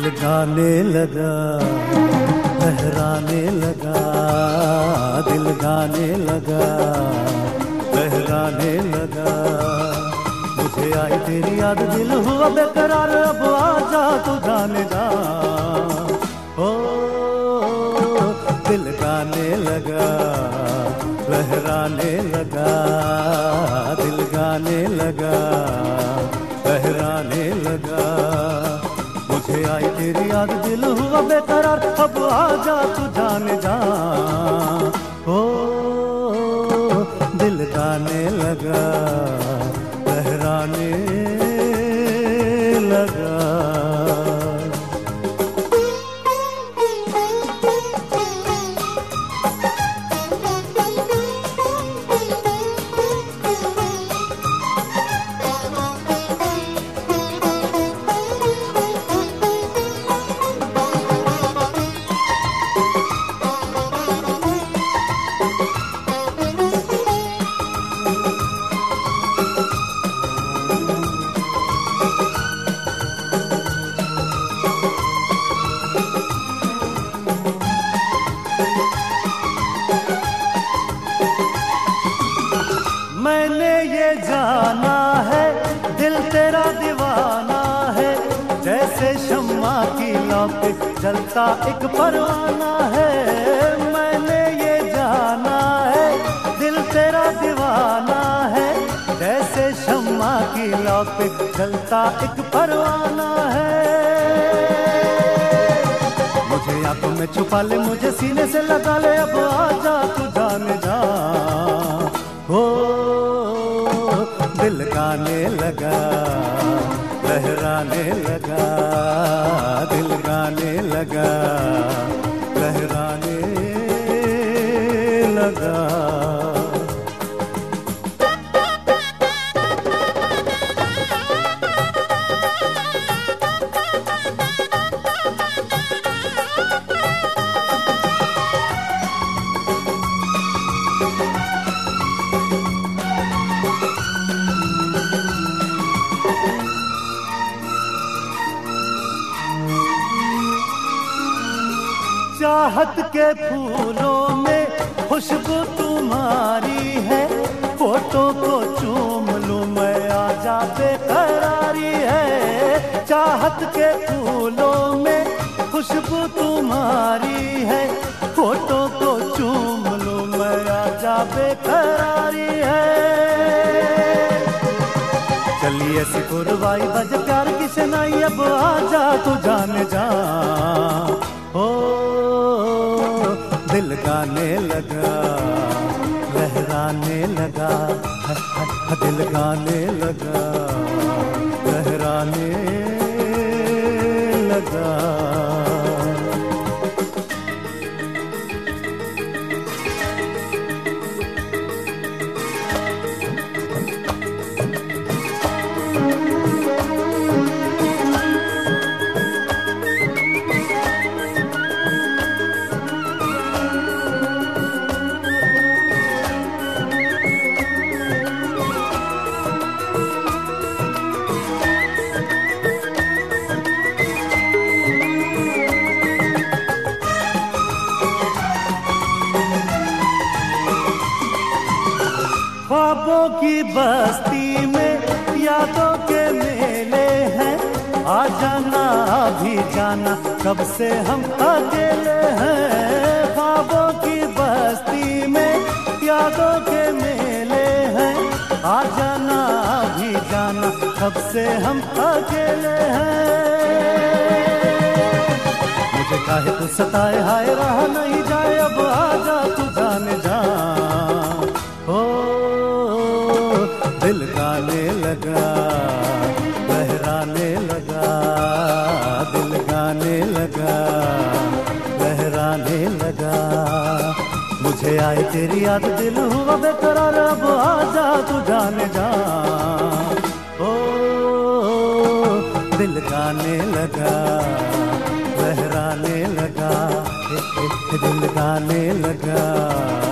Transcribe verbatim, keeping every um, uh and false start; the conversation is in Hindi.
गाने लगा, लहराने लगा, दिल गाने लगा, लहराने लगा। मुझे आई तेरी याद, दिल हुआ बेकरार, अब आजा तू जाने जा। ओ दिल गाने लगा, लहराने लगा, दिल गाने लगा, लहराने लगा। मुझे आई तेरी याद, दिल हुआ बेकरार, अब आजा तू जाने जा। ओ दिल गाने लगा, लहराने लगा। मैंने ये जाना है, दिल तेरा दीवाना है, जैसे शम्मा की लौ पे जलता एक परवाना है। मैंने ये जाना है, दिल तेरा दीवाना है, जैसे शम्मा की लौ पे जलता एक परवाना है। मुझे आंखों में छुपा ले, मुझे सीने से लगा ले, अब आजा तू जाने जा। हो दिल गाने लगा, लहराने लगा, दिल गाने लगा, लहराने लगा। चाहत के फूलों में खुशबू तुम्हारी है, फोटो को चूम लूं मैं, आजा बेकरारी है। चाहत के फूलों में खुशबू तुम्हारी है, फोटो को चूम लूं मैं, आजा बेकरारी है। चलिए सिकुरवाई बज प्यार की शनाई, अब आजा तू जाने जा। ओ दिल गाने लगा, लहराने लगा, दिल गाने लगा, लहराने लगा। ख्वाबों की बस्ती में यादों के मेले हैं, आ जाना अभी जाना, कब से हम अकेले हैं। ख्वाबों की बस्ती में यादों के मेले हैं, आ जाना अभी जाना, कब से हम अकेले हैं। मुझे काहे तू सताए, हाय रहा नहीं जाए, अब आजा तू जाने जा। ओ दिल गाने लगा, लहराने लगा, दिल गाने लगा, लहराने लगा। मुझे आई तेरी याद, दिल हुआ बेकरार, अब आजा तू जाने जा। ओ दिल गाने लगा, लहराने लगा, दिल गाने लगा।